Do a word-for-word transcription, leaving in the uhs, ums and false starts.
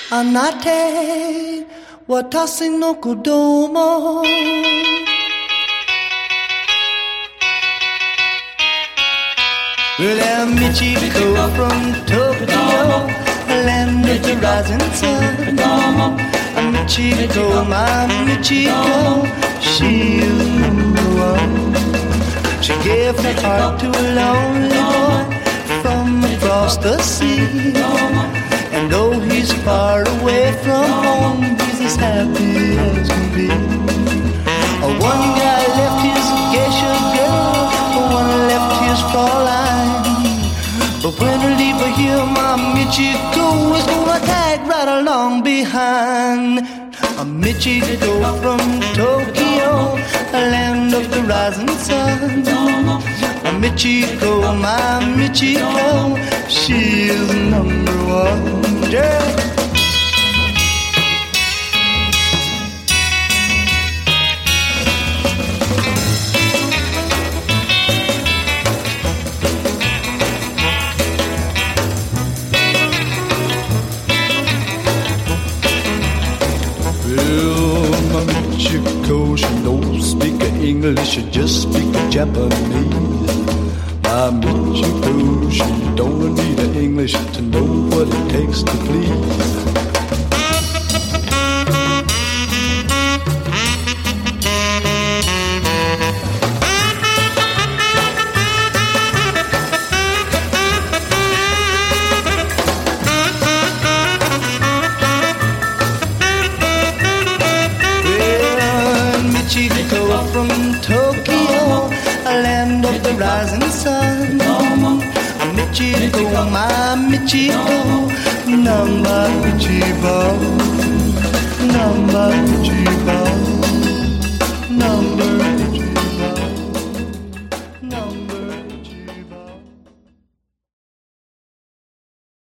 Anate watasi no kudomo. Well, I'm Michiko from Tokyo, land of the rising sun. I'm Michiko, my Michiko, she is number one. She gave her heart to a lonely boy from across the sea. And though he's far away from home, he's as happy as can be. One guy left his geisha girl, one left his Fraulein. But when I leave her here, my Michiko is gonna tag right along behind. A Michiko from Tokyo, a land of the rising sun. A Michiko, my Michiko, she is number one. Yeah. Michiko, she don't speak English, she just speak Japanese. My Michiko, she don't need English to know what it takes to please. Michiko from Tokyo, a land of the rising sun. Michiko, my Michiko, number Michibo, number Michibo, number